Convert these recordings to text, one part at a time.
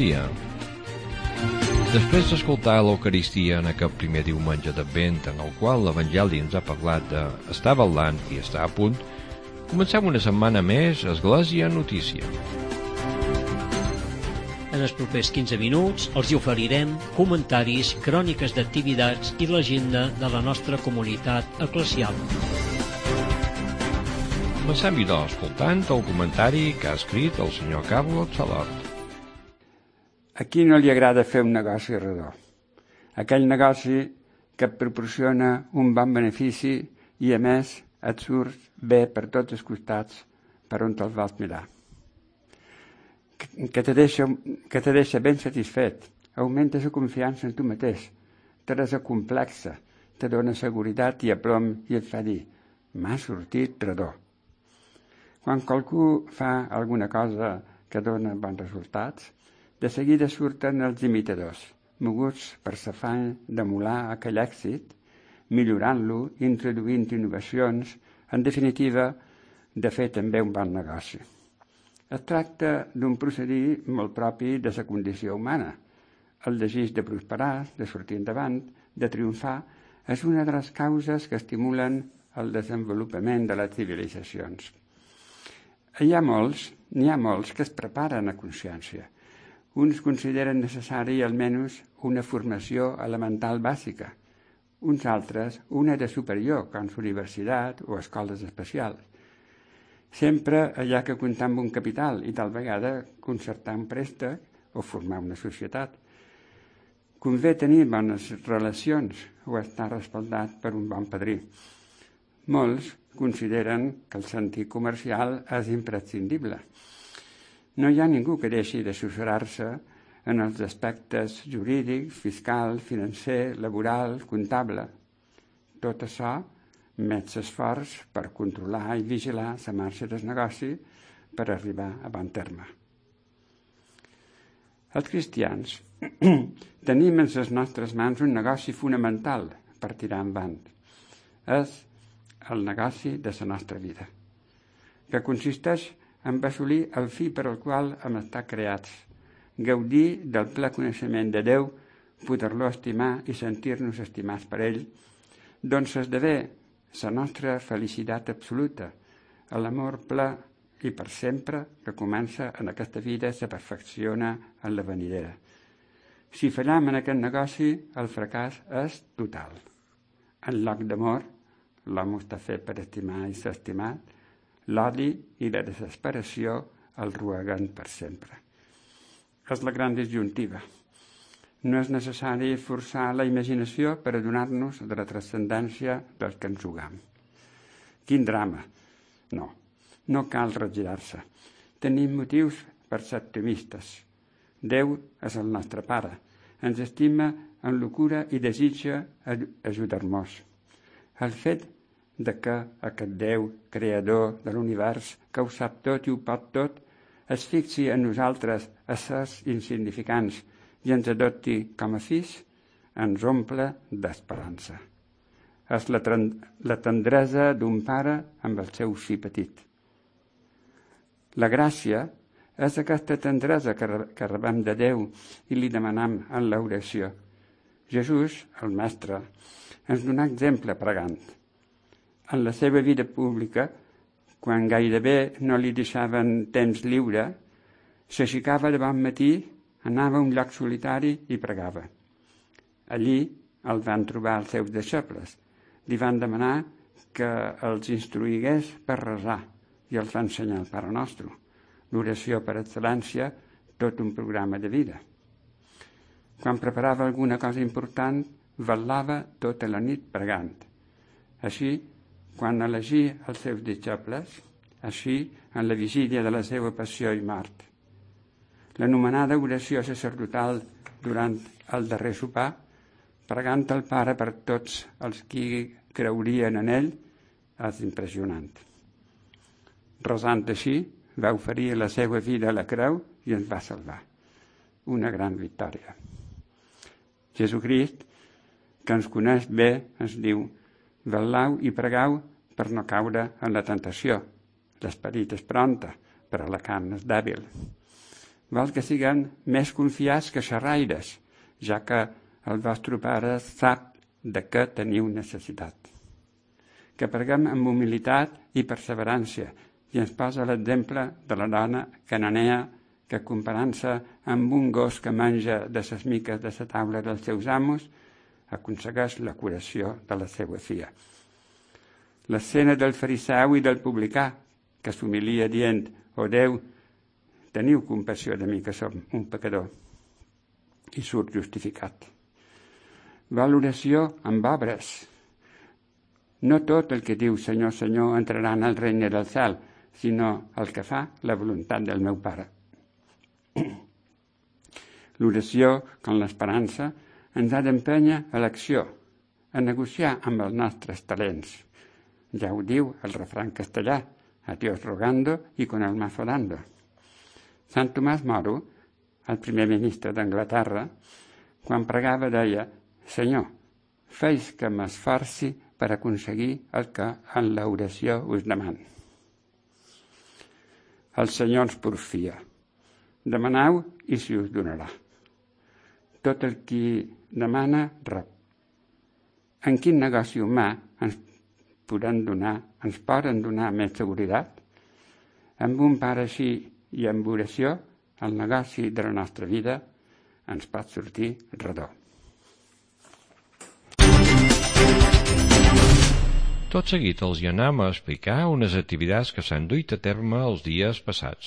dia. Després d'escoltar l'Eucaristia en aquest primer diumenge d'Advent, en el qual l'Evangeli ens ha parlat de estar ballant i estar a punt, comencem una setmana més a Església Notícia. En els propers 15 minuts els hi oferirem comentaris, cròniques d'activitats i l'agenda de la nostra comunitat eclesial. Comencem, escoltant el comentari que ha escrit el senyor Carlos Salort. A qui no li agrada fer un negoci redó? Aquell negoci que et proporciona un bon benefici i, a més, et surt bé per tots els costats per on te'l vols mirar. Que te deixa ben satisfet, augmenta la confiança en tu mateix, te desacomplexa, te dona seguretat i aplom i et fa dir «m'ha sortit redó». Quan qualcú fa alguna cosa que dona bons resultats, de seguida surten els imitadors, moguts per l'afany d'emular aquell èxit, millorant-lo, introduint innovacions, en definitiva, de fer també un bon negoci. Es tracta d'un procedí molt propi de la condició humana. El desig de prosperar, de sortir endavant, de triomfar, és una de les causes que estimulen el desenvolupament de les civilitzacions. N'hi ha molts que es preparen a consciència. Uns consideren necessari almenys una formació elemental bàsica, uns altres una de superior, com universitat o escoles especials. Sempre hi ha que comptar amb un capital i tal vegada concertar un préstec o formar una societat. Convé tenir bones relacions o estar respaldat per un bon padrí. Molts consideren que el sentit comercial és imprescindible. No hi ha ningú que deixi d'assessorar-se en els aspectes jurídics, fiscal, financer, laboral, comptable. Tot això met l'esforç per controlar i vigilar la marxa del negoci per arribar a bon terme. Els cristians tenim en les nostres mans un negoci fonamental per tirar endavant. És el negoci de la nostra vida, que consisteix en assolir el fi per al qual hem estat creats, gaudir del ple coneixement de Déu, poder-lo estimar i sentir-nos estimats per ell, doncs esdevé la nostra felicitat absoluta, l'amor ple i per sempre que comença en aquesta vida i se perfecciona en la venidera. Si fallam en aquest negoci, el fracàs és total. En lloc d'amor, l'home està fet per estimar i ser estimat, l'odi i la desesperació el rueguen per sempre. És la gran disjuntiva. No és necessari forçar la imaginació per adonar-nos de la transcendència del que ens jugam. Quin drama! No cal regirar-se. Tenim motius per ser optimistes. Déu és el nostre Pare. Ens estima amb locura i desitja ajudar-nos. El fet de que aquest Déu, creador de l'univers, que ho sap tot i ho pot tot, es fixi en nosaltres, éssers insignificants, i ens adopti com a fills, ens omple d'esperança. És la tendresa d'un pare amb el seu fill petit. La gràcia és aquesta tendresa que rebem de Déu i li demanam en l'oració. Jesús, el Mestre, ens donà exemple pregant. En la seva vida pública, quan gairebé no li deixaven temps lliure, s'aixecava de bon matí, anava a un lloc solitari i pregava. Allí el van trobar els seus deixebles. Li van demanar que els instruïgués per resar i els va ensenyar el Pare Nostre, l'oració per excel·lència, tot un programa de vida. Quan preparava alguna cosa important, vetllava tota la nit pregant. Així, quan elegí els seus deixebles, així en la vigília de la seva passió i mort. L'anomenada oració sacerdotal durant el darrer sopar, pregant el Pare per tots els qui creurien en ell, és impressionant. Resant així, va oferir la seva vida a la creu i ens va salvar. Una gran victòria. Jesucrist, que ens coneix bé, ens diu: vetlau i pregau per no caure en la tentació. L'esperit és pronta, però la carn és dèbil. Val que siguem més confiats que xerraires, ja que el vostre pare sap de què teniu necessitat. Que preguem amb humilitat i perseverància i ens posa l'exemple de la dona cananea que, comparant-se amb un gos que menja de les miques de la taula dels seus amos, aconsegueix la curació de la seva filla. L'escena del fariseu i del publicà, que s'humilia dient: «Oh Déu, teniu compassió de mi, que som un pecador», i surt justificat. Valoració amb obres. No tot el que diu Senyor, Senyor entrarà en el regne del cel, sinó el que fa la voluntat del meu Pare. L'oració, com l'esperança, ens ha d'empènyer a l'acció, a negociar amb els nostres talents. Ja ho diu el refrany castellà: a Dios rogando y con el mazo dando. Sant Tomàs Moro, el primer ministre d'Anglaterra, quan pregava deia: «Senyor, feis que m'esforci per aconseguir el que en l'oració us demano». El Senyor ens porfia: «Demaneu i si us donarà». Tot el qui demana, rep. En quin negoci humà ens poden donar més seguretat? Amb un pare així i amb oració, el negoci de la nostra vida ens pot sortir redó. Tot seguit els hi anem a explicar unes activitats que s'han duit a terme els dies passats.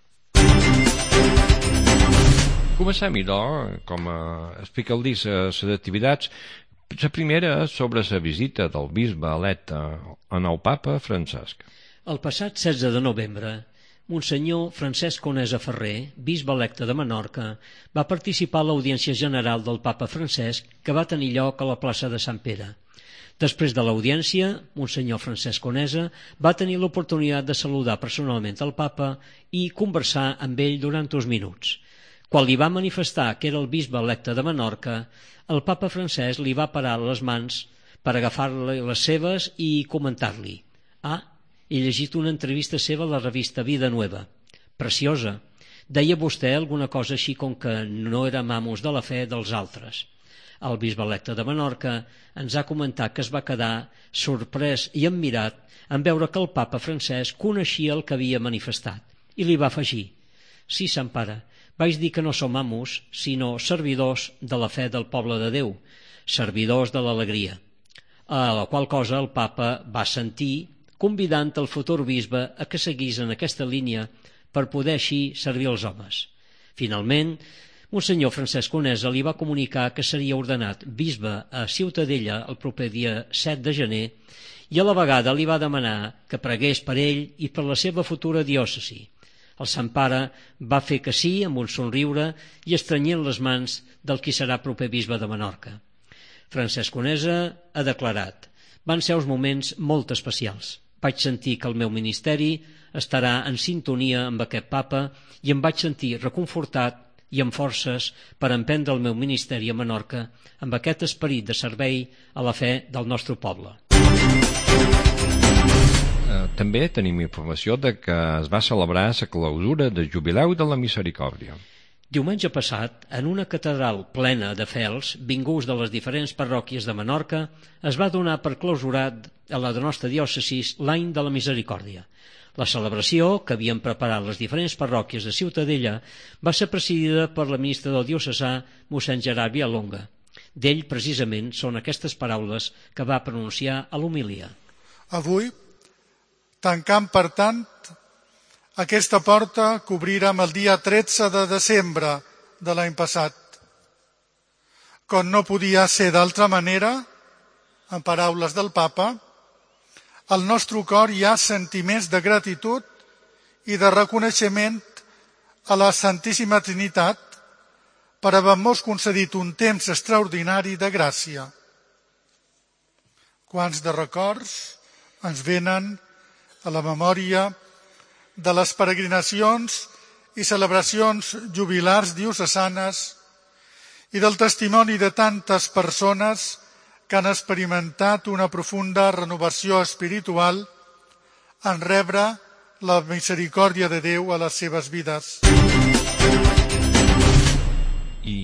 Comencem, com explica el disc, les activitats. La primera és sobre la visita del bisbe electe en el papa Francesc. El passat 16 de novembre, Monsenyor Francesc Conesa Ferrer, bisbe electe de Menorca, va participar a l'audiència general del papa Francesc, que va tenir lloc a la plaça de Sant Pere. Després de l'audiència, Monsenyor Francesc Conesa va tenir l'oportunitat de saludar personalment el papa i conversar amb ell durant uns minuts. Quan li va manifestar que era el bisbe electe de Menorca, el papa Francesc li va parar les mans per agafar-li les seves i comentar-li: he llegit una entrevista seva a la revista Vida Nueva. Preciosa. Deia vostè alguna cosa així com que no érem amos de la fe dels altres. El bisbe electe de Menorca ens ha comentat que es va quedar sorprès i admirat en veure que el papa Francesc coneixia el que havia manifestat i li va afegir: «Sí, Sant Pare, vaig dir que no som amos, sinó servidors de la fe del poble de Déu, servidors de l'alegria». A la qual cosa el papa va sentir, convidant el futur bisbe a que seguís en aquesta línia per poder així servir els homes. Finalment, Monsenyor Francesc Conesa li va comunicar que seria ordenat bisbe a Ciutadella el proper dia 7 de gener i a la vegada li va demanar que pregués per ell i per la seva futura diòcesi. El Sant Pare va fer que sí amb un somriure i estrenyent les mans del qui serà proper bisbe de Menorca. Francesc Conesa ha declarat: «Van ser uns moments molt especials. Vaig sentir que el meu ministeri estarà en sintonia amb aquest papa i em vaig sentir reconfortat i amb forces per emprendre el meu ministeri a Menorca amb aquest esperit de servei a la fe del nostre poble». També tenim informació de que es va celebrar la clausura de Jubileu de la Misericòrdia. Diumenge passat, en una catedral plena de fels vinguts de les diferents parròquies de Menorca, es va donar per clausurat a la nostra diòcesi l'any de la Misericòrdia. La celebració, que havien preparat les diferents parròquies de Ciutadella, va ser presidida per l'administrador diocesà mossèn Gerard Villalonga. D'ell, precisament, són aquestes paraules que va pronunciar a l'homilia. Avui, tancant, per tant, aquesta porta que obrirem el dia 13 de desembre de l'any passat. Com no podia ser d'altra manera, en paraules del papa, al nostre cor hi ha sentiments de gratitud i de reconeixement a la Santíssima Trinitat per haver-nos concedit un temps extraordinari de gràcia. Quants de records ens venen a la memòria de les peregrinacions i celebracions jubilars diocesanes i del testimoni de tantes persones que han experimentat una profunda renovació espiritual en rebre la misericòrdia de Déu a les seves vides.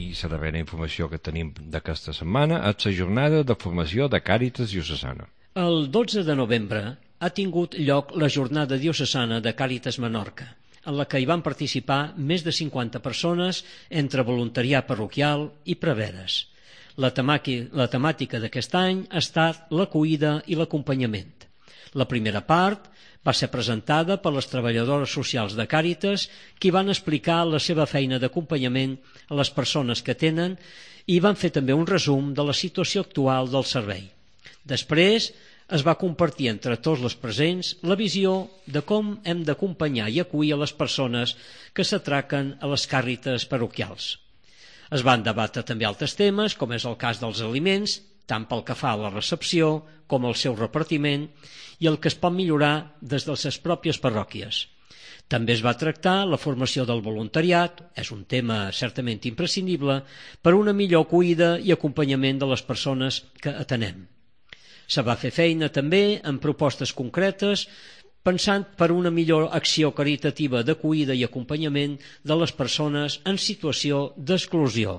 i la darrera informació que tenim d'aquesta setmana és la jornada de formació de Càritas Diocesana. El 12 de novembre ha tingut lloc la jornada diocesana de Càritas Menorca, en la que hi van participar més de 50 persones entre voluntariat parroquial i preveres. La temàtica d'aquest any ha estat l'acollida i l'acompanyament. La primera part va ser presentada per les treballadores socials de Càritas, qui van explicar la seva feina d'acompanyament a les persones que tenen i van fer també un resum de la situació actual del servei. Després es va compartir entre tots els presents la visió de com hem d'acompanyar i acollir a les persones que s'atraquen a les càritas parroquials. Es van debatre també altres temes, com és el cas dels aliments, tant pel que fa a la recepció com al seu repartiment, i el que es pot millorar des de les pròpies parròquies. També es va tractar la formació del voluntariat, és un tema certament imprescindible, per una millor acollida i acompanyament de les persones que atenem. Se va fer feina també en propostes concretes, pensant per una millor acció caritativa d'acollida i acompanyament de les persones en situació d'exclusió.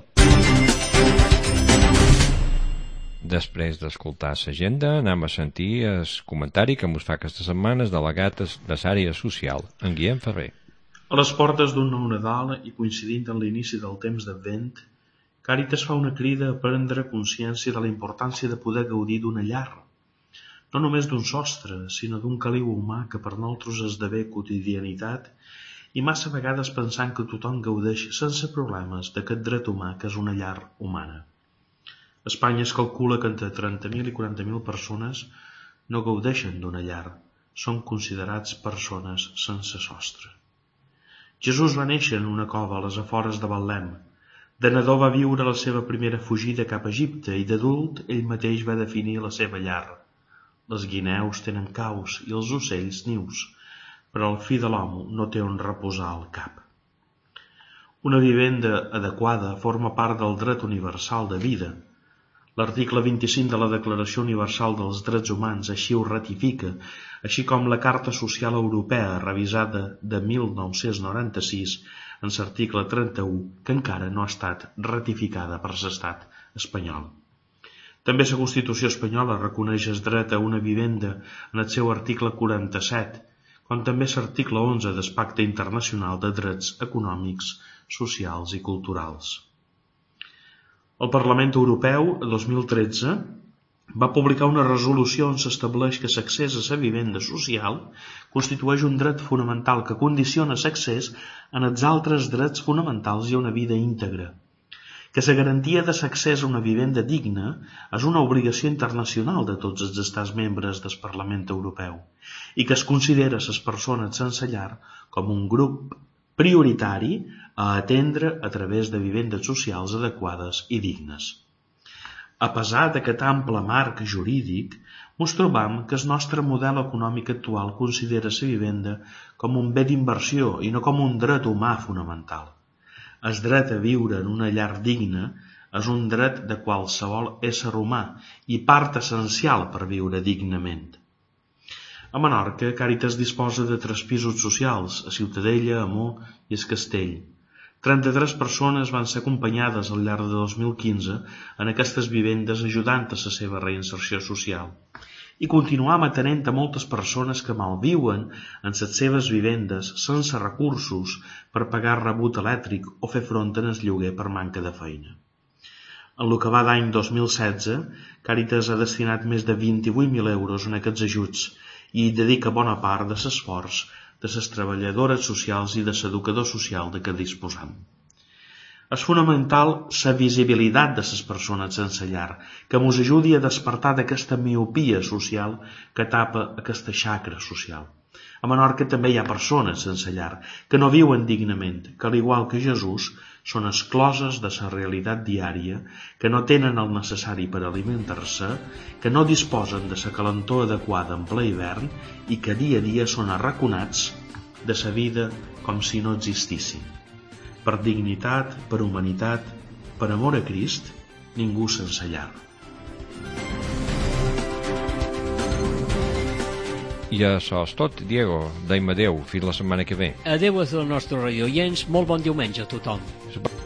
Després d'escoltar l'agenda, anem a sentir el comentari que ens fa aquesta setmana el delegat de l'àrea social, en Guillem Ferrer. A les portes d'un nou Nadal i coincidint en l'inici del temps d'Advent, Càritas fa una crida a prendre consciència de la importància de poder gaudir d'una llar, no només d'un sostre, sinó d'un caliu humà que per nosaltres esdevé quotidianitat i massa vegades pensant que tothom gaudeix sense problemes d'aquest dret humà que és una llar humana. A Espanya es calcula que entre 30.000 i 40.000 persones no gaudeixen d'una llar, són considerats persones sense sostre. Jesús va néixer en una cova a les afores de Betlem. De nadó va viure la seva primera fugida cap a Egipte i d'adult ell mateix va definir la seva llar. Les guineus tenen caus i els ocells nius, però el fill de l'home no té on reposar el cap. Una vivenda adequada forma part del dret universal de vida. L'article 25 de la Declaració Universal dels Drets Humans així ho ratifica, així com la Carta Social Europea revisada de 1996 en l'article 31, que encara no ha estat ratificada per l'estat espanyol. També la Constitució espanyola reconeix el dret a una vivenda en el seu article 47, com també l'article 11 del Pacte Internacional de Drets Econòmics, Socials i Culturals. El Parlament Europeu, el 2013, va publicar una resolució on s'estableix que l'accés a la vivenda social constitueix un dret fonamental que condiciona l'accés en els altres drets fonamentals i a una vida íntegra, que la garantia de l'accés a una vivenda digna és una obligació internacional de tots els estats membres del Parlament Europeu i que es considera les persones sense llar com un grup prioritari a atendre a través de vivendes socials adequades i dignes. A pesar d'aquest ample marc jurídic, ens trobam que el nostre model econòmic actual considera la vivenda com un bé d'inversió i no com un dret humà fonamental. El dret a viure en una llar digna és un dret de qualsevol ésser humà i part essencial per viure dignament. A Menorca, Càritas disposa de 3 pisos socials, a Ciutadella, Amó i el Castell. 33 persones van ser acompanyades al llarg de 2015 en aquestes vivendes ajudant a la seva reinserció social. I continuam atenent a moltes persones que malviuen en les seves vivendes sense recursos per pagar rebut elèctric o fer front en el lloguer per manca de feina. En el que va d'any 2016, Càritas ha destinat més de 28.000 euros en aquests ajuts i hi dedica bona part de l'esforç de les treballadores socials i de l'educador social de què disposam. És fonamental la visibilitat de les persones sense llar, que ens ajudi a despertar d'aquesta miopia social que tapa aquesta xacra social. A Menorca també hi ha persones sense llar que no viuen dignament, que al igual que Jesús són excloses de la realitat diària, que no tenen el necessari per alimentar-se, que no disposen de la calentor adequada en ple hivern i que dia a dia són arraconats de la vida com si no existissin. Per dignitat, per humanitat, per amor a Crist, ningú sense llar. I això és tot, Diego. Deim adeu, fins la setmana que ve. Adeu a tots els nostres radioients, molt bon diumenge a tothom.